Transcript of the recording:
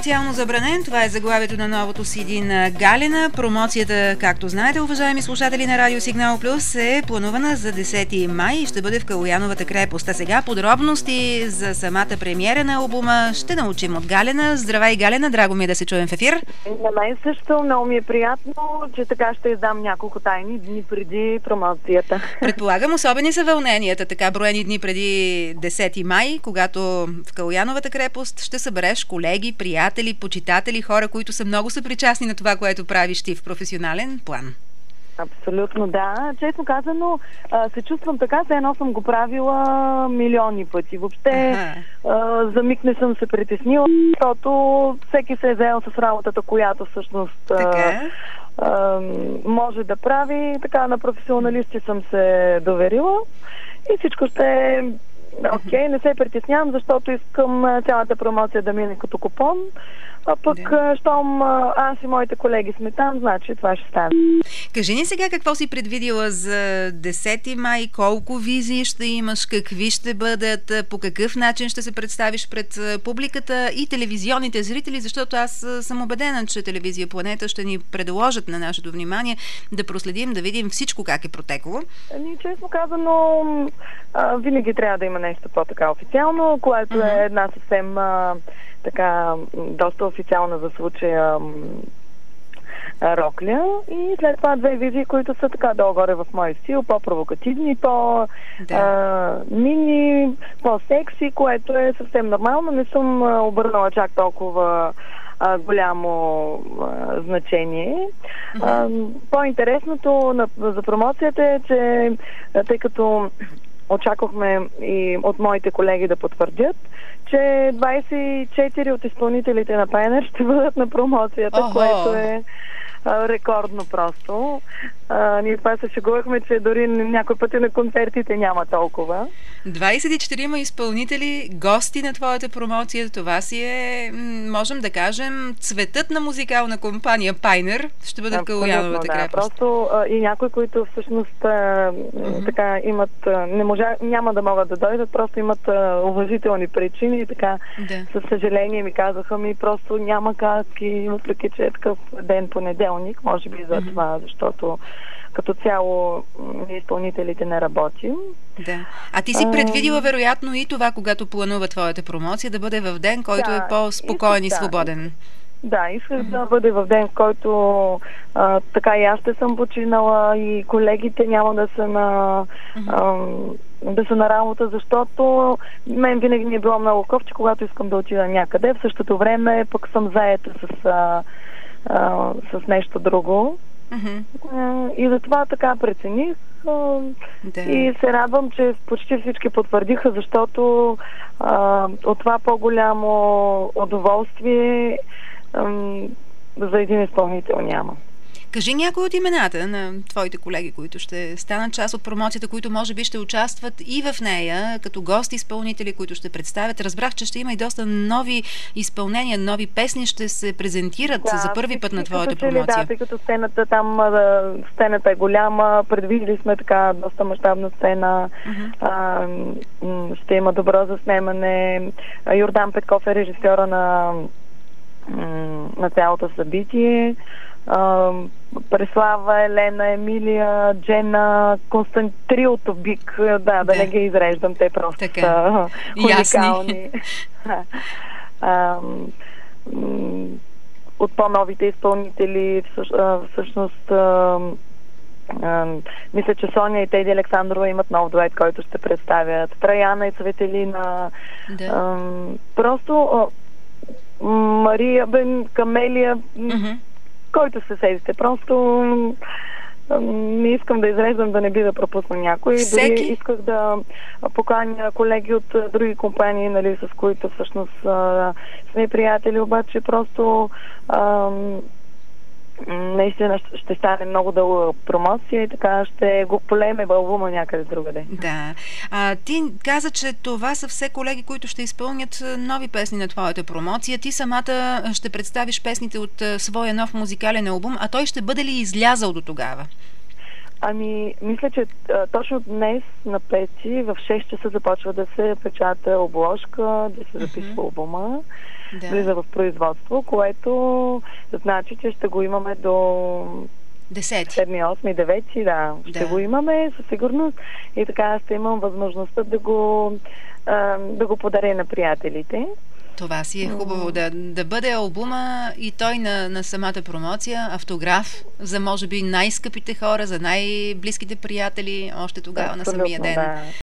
смъртялно забранен. Това е заглавието на новото CD на Галена. Промоцията, както знаете, уважаеми слушатели на Радио Сигнал Плюс, е планувана за 10 май и ще бъде в Калояновата крепост. А сега подробности за самата премиера на албума ще научим от Галена. Здравей, Галена, драго ми е да се чуем в ефир. На мен също много ми е приятно, че така ще издам няколко тайни дни преди промоцията. Предполагам, особени са вълненията, така броени дни преди 10 май, когато в Калояновата крепост ще събереш колеги, приятели, почитатели, хора, които са много съпричастни на това, което правиш ти в професионален план. Абсолютно, да. Честно казано, се чувствам така, все едно съм го правила милиони пъти. Въобще за миг не съм се притеснила, защото всеки се е заел с работата, която всъщност може да прави. Така на професионалисти съм се доверила и всичко ще е окей, не се притеснявам, защото искам цялата промоция да мине като купон. А пък, щом аз и моите колеги сме там, значи това ще стане. Кажи ни сега какво си предвидила за 10 май, колко визии ще имаш, какви ще бъдат, по какъв начин ще се представиш пред публиката и телевизионните зрители, защото аз съм убедена, че телевизия Планета ще ни предложат на нашето внимание да проследим, да видим всичко как е протекло. Честно казано, винаги трябва да има нещо по-така официално, което е една съвсем така доста официална за случая рокля и след това 2 визии, които са така долу-горе в мой стил, по-провокативни, по-мини, по-секси, което е съвсем нормално. Не съм обърнала чак толкова голямо значение. По-интересното за промоцията е, че тъй като очаквахме и от моите колеги да потвърдят, че 24 от изпълнителите на Пайнер ще бъдат на промоцията, което е рекордно просто. Ние това се шегувахме, че дори някой пъти на концертите няма толкова. 24 изпълнители, гости на твоята промоция. Това си е, можем да кажем, цветът на музикална компания Пайнер ще бъде в Калояновата крепост. Просто и някои, които всъщност така имат, няма да могат да дойдат, просто имат уважителни причини и така със съжаление ми казаха просто няма как и въпреки, че е такъв ден понеделник, може би за това, защото като цяло изпълнителите не работим. Да. А ти си предвидила вероятно и това, когато планува твоята промоция, да бъде в ден, който е по-спокоен и свободен. Да, исках да бъде в ден, в който така и аз ще съм починала и колегите няма да са на работа, защото мен винаги ми е било много хубаво, че когато искам да отида някъде, в същото време пък съм заета с нещо друго. И затова така прецених и се радвам, че почти всички потвърдиха, защото от това по-голямо удоволствие за един изпълнител няма. Кажи някои от имената на твоите колеги, които ще станат част от промоцията, които може би ще участват и в нея, като гости изпълнители, които ще представят. Разбрах, че ще има и доста нови изпълнения, нови песни ще се презентират за първи път на твоята промоция. Да, тъй като сцената е голяма, предвидили сме така доста мащабна сцена, ще има добро заснемане. Йордан Петков е режисьора на цялото събитие. Преслава, Елена, Емилия, Джена, Константриото Бик, да не ги изреждам, те просто са уникални. От по-новите изпълнители всъщност мисля, че Соня и Теди Александрова имат нов дует, който ще представят. Траяна и Цветелина. Просто Мария, Камелия, който се седите. Просто не искам да изреждам, да не би да пропусна някой. Дори исках да поканя колеги от други компании, нали, с които всъщност сме приятели, обаче просто наистина ще стане много дълга промоция и така ще го полеме албума някъде другаде. Да. Ти каза, че това са все колеги, които ще изпълнят нови песни на твоята промоция. Ти самата ще представиш песните от своя нов музикален албум, а той ще бъде ли излязъл до тогава? Мисля, че точно днес на 5 в 6 часа започва да се печата обложка, да се записва албума, влиза в производство, което значи, че ще го имаме до 10. 7, 8, 9, да. Ще го имаме със сигурност и така ще имам възможността да го подаря на приятелите. Това си е хубаво, да бъде албума и той на самата промоция, автограф за може би най-скъпите хора, за най-близките приятели, още тогава на самия ден. Да.